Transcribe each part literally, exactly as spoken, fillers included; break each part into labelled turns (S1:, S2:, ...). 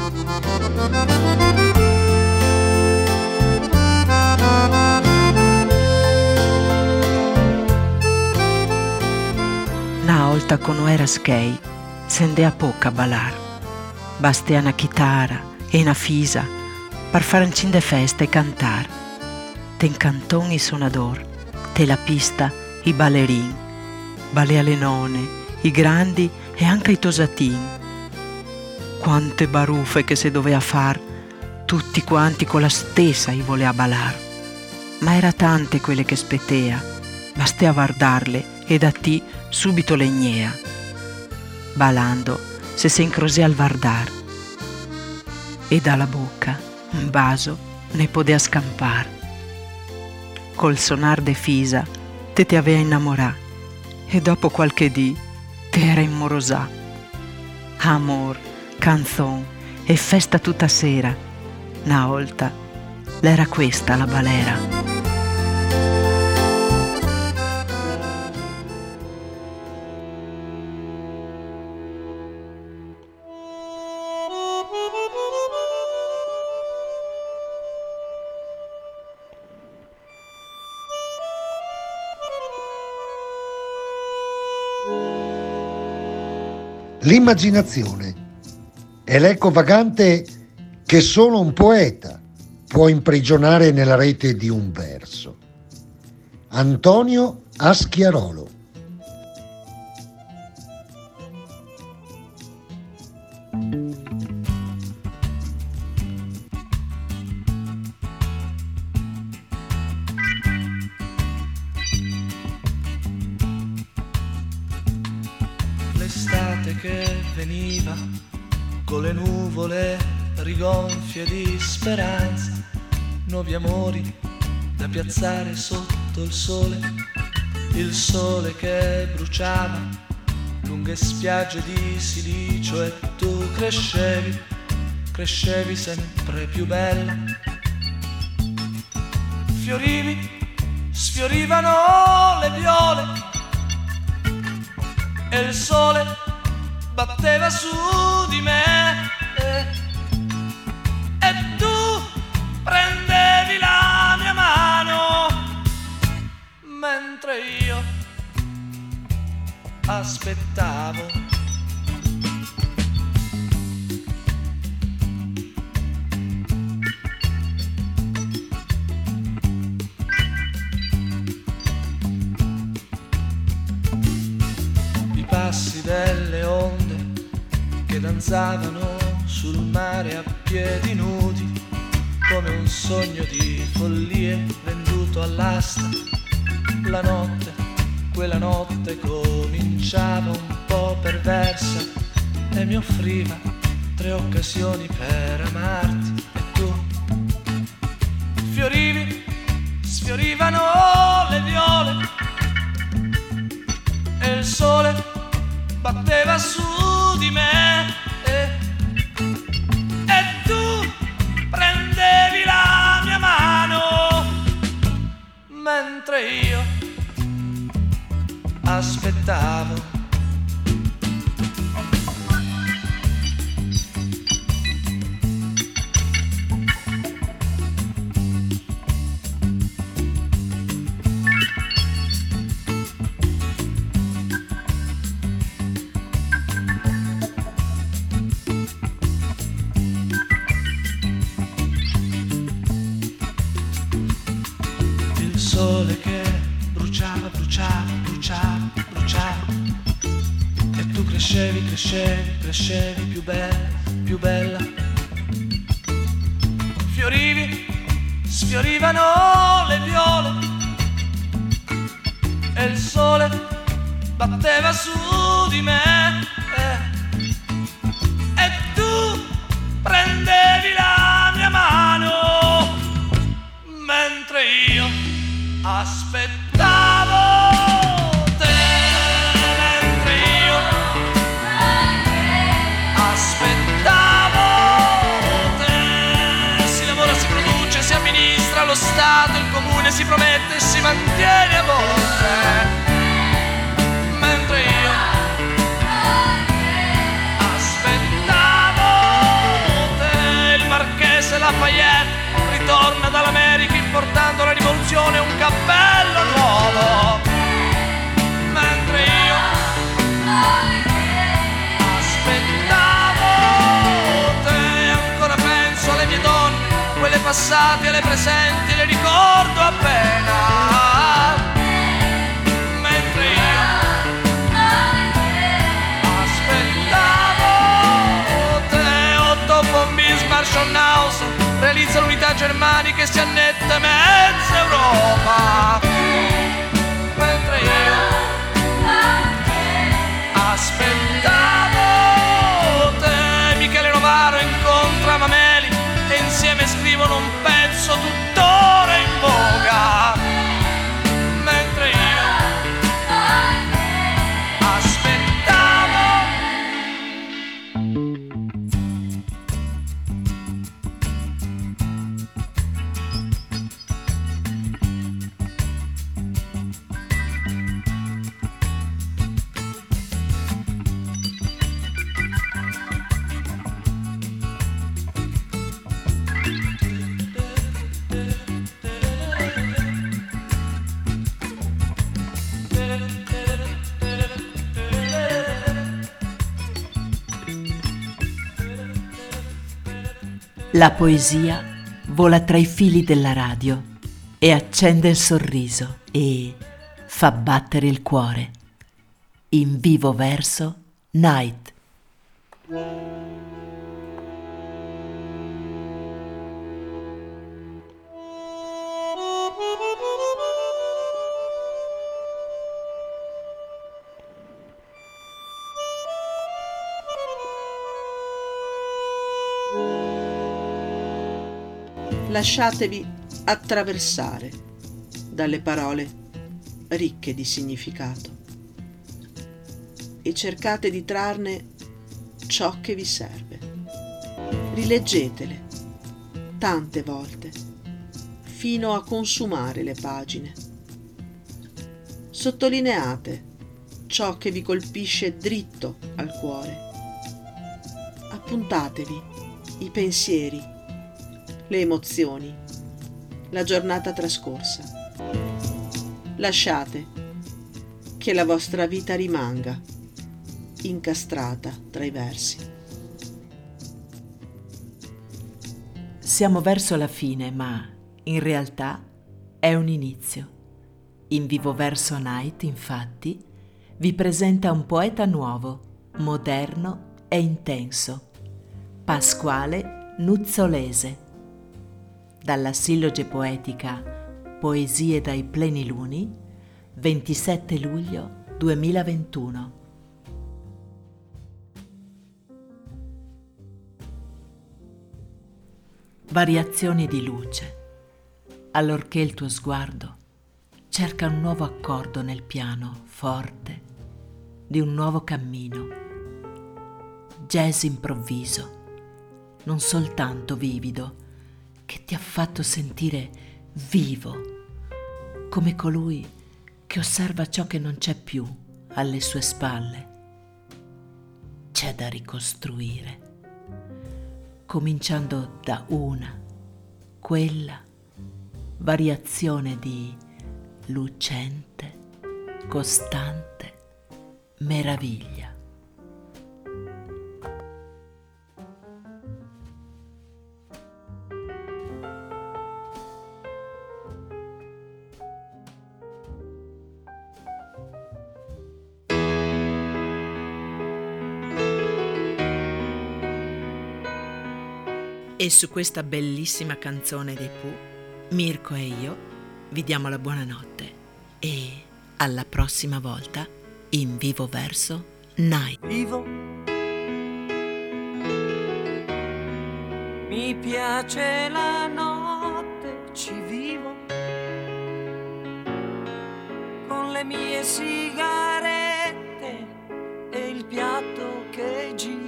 S1: Na volta con era skei, sende a poca a balar. Baste una chitarra e una fisa per fare un de festa e cantar. Ten canton i sonador, te la pista i ballerin, balle alle nonne, i grandi e anche i tosatin. Quante baruffe che se doveva far, tutti quanti con la stessa i voleva ballar. Ma era tante quelle che spettea, bastea guardarle e da ti subito legnea. Balando se se incrosea al vardar e dalla bocca un baso ne podea scampar. Col sonar de fisa te ti avea innamorà e dopo qualche dì te era immorosà. Amor, canzon e festa tutta sera. Una volta l'era questa la balera.
S2: L'immaginazione è l'eco vagante che solo un poeta può imprigionare nella rete di un verso. Antonio Aschiarolo.
S3: L'estate che veniva con le nuvole rigonfie di speranza, nuovi amori da piazzare sotto il sole, il sole che bruciava lunghe spiagge di silicio e tu crescevi, crescevi sempre più bella. Fiorivi, sfiorivano le viole e il sole batteva su di me e, e tu prendevi la mia mano mentre io aspettavo. I passi delle onde che danzavano sul mare a piedi nudi, come un sogno di follie venduto all'asta. La notte, quella notte cominciava un po' perversa e mi offriva tre occasioni per amarti e tu fiorivi, sfiorivano le viole e il sole batteva su di me e, e tu prendevi la mia mano mentre io aspettavo. Il sole che bruciava, bruciava, bruciava, bruciava e tu crescevi, crescevi, crescevi più bella, più bella. Fiorivi, sfiorivano le viole e il sole batteva su di me e, e tu prendevi la mia mano mentre io aspettavo te, mentre io aspettavo te. Si lavora, si produce, si amministra lo Stato, il comune si promette e si mantiene a volte, mentre io aspettavo Lafayette ritorna dall'America importando la rivoluzione e un cappello nuovo, mentre io aspettavo te. Ancora penso alle mie donne, quelle passate e alle presenti, le ricordo appena, mentre io aspettavo te. Otto bombi Smarschonhaus realizza l'unità germanica e si annette mezza Europa, mentre io aspettavo te. Michele Novaro incontra Mameli e insieme scrivono un pezzo tuttora in voga, mentre io aspettavo.
S1: La poesia vola tra i fili della radio e accende il sorriso e fa battere il cuore. In vivo verso, Night.
S4: Lasciatevi attraversare dalle parole ricche di significato e cercate di trarne ciò che vi serve. Rileggetele tante volte fino a consumare le pagine. Sottolineate ciò che vi colpisce dritto al cuore. Appuntatevi i pensieri, le emozioni, la giornata trascorsa. Lasciate che la vostra vita rimanga incastrata tra i versi.
S1: Siamo verso la fine, ma in realtà è un inizio. In vivo verso Night, infatti, vi presenta un poeta nuovo, moderno e intenso, Pasquale Nuzzolese. Dalla silloge poetica Poesie dai pleniluni, ventisette luglio duemilaventuno. Variazioni di luce, allorché il tuo sguardo cerca un nuovo accordo nel piano forte di un nuovo cammino. Jazz improvviso, non soltanto vivido, che ti ha fatto sentire vivo, come colui che osserva ciò che non c'è più alle sue spalle. C'è da ricostruire, cominciando da una, quella variazione di lucente, costante meraviglia. E su questa bellissima canzone dei Pooh, Mirko e io vi diamo la buonanotte e alla prossima volta in vivo verso Night.
S5: Vivo, mi piace la notte, ci vivo, con le mie sigarette e il piatto che gira,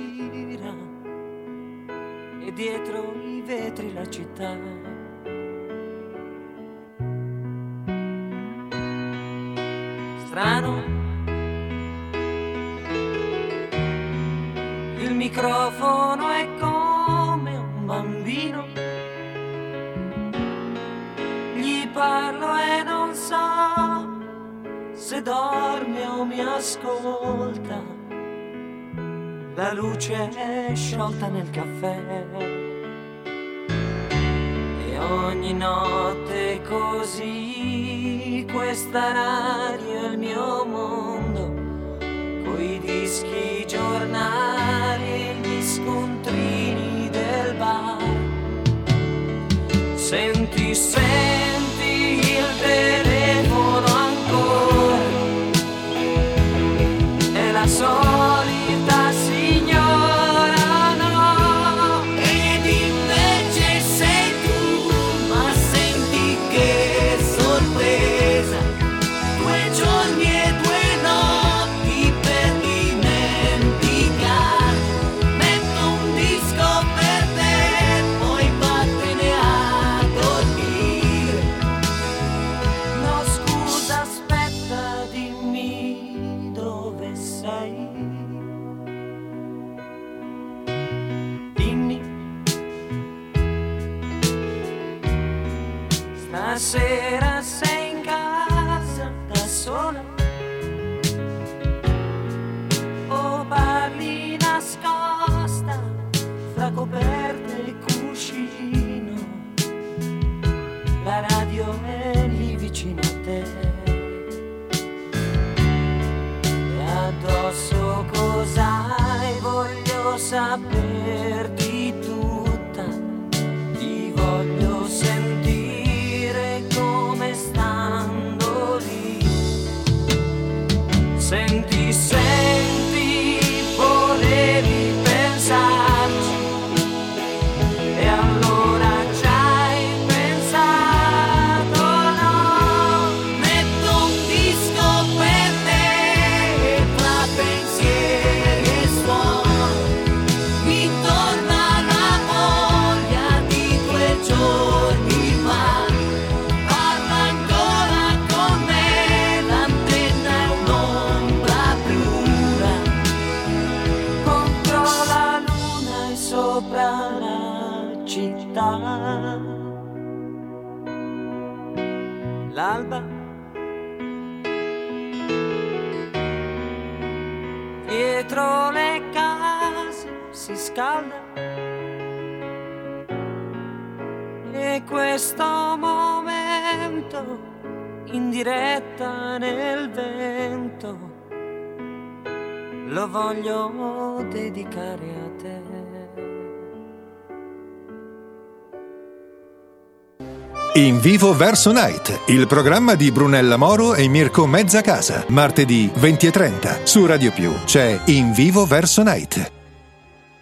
S5: e dietro i vetri la città. Strano, il microfono è come un bambino se dorme o mi ascolta, la luce è sciolta nel caffè e ogni notte così questa radio è il mio mondo, coi dischi, i giornali e gli scontrini del bar. Senti, senti il telefono ancora, è la solita signora, no, ed invece sei tu, ma senti che sorpresa, due giorni e due notti per dimenticare, metto un disco per te, poi vattene a dormire. No scusa, aspetta, dimmi dove sei. Dimmi, stasera sei in casa da sola o parli nascosta fra coperte e cuscino, la radio è lì vicino a te e addosso cos'hai, voglio saperti tutta, ti voglio sentire come stando lì. Senti, senti, volevi pensarci e allora ci hai pensato, no, metto un disco per te e tra pensieri e suoni mi torna la voglia di due giorni fa. Parla ancora con me, l'antenna è un'ombra bruna contro la luna e sopra la città. L'alba dietro le case si scalda e questo momento in diretta nel vento lo voglio dedicare a te.
S6: In Vivo Verso Night, il programma di Brunella Moro e Mirko Mezzacasa. Martedì venti e trenta su Radio Più c'è In Vivo Verso Night.